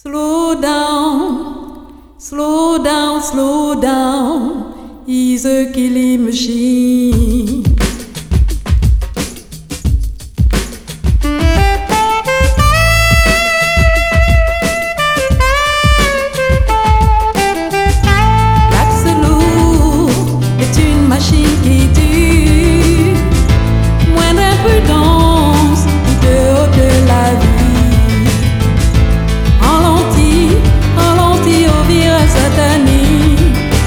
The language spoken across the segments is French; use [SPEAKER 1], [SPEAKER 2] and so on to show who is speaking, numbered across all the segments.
[SPEAKER 1] slow down, slow down, he's a killing machine. L'axelot est une machine qui tue, moindre imprudence, tout dehors de la vie. En lentille au virage satanique,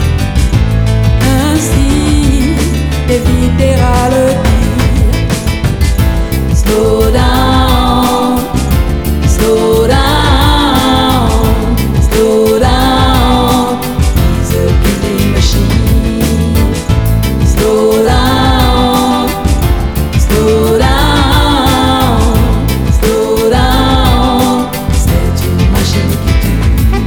[SPEAKER 1] ainsi évitera le pire. Slow down, slow down, slow down, he's a killing machine. Slow down, slow down, slow down, c'est une machine qui tue.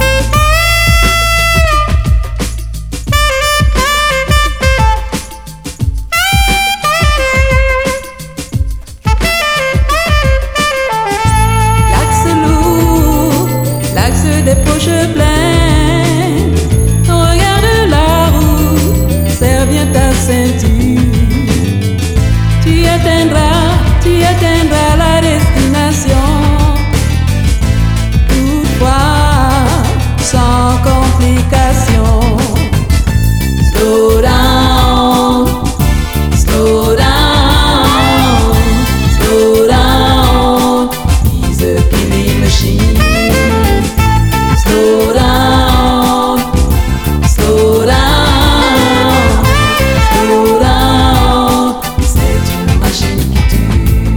[SPEAKER 1] L'axe des poches pleines, regarde la route, serre bien ta ceinture. Tu atteindras la destination, toutefois sans complication. Slow down, slow down, slow down, he's a killing machine. Slow down, slow down, slow down, c'est une machine qui tue.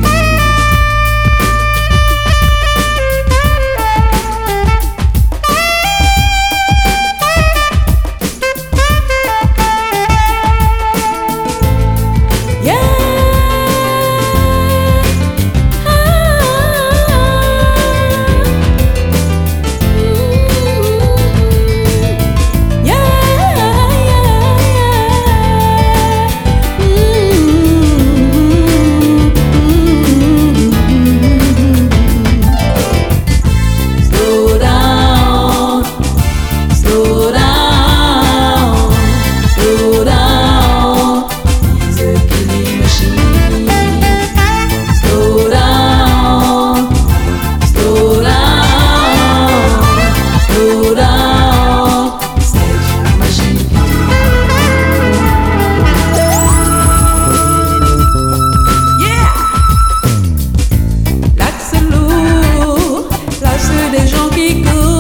[SPEAKER 1] Yeah. Slow down, slow down, slow down, he's a killing machine. Slow down, slow down, slow down, c'est une machine qui tue. Yeah! L'axe lourd, l'axe des gens qui courent.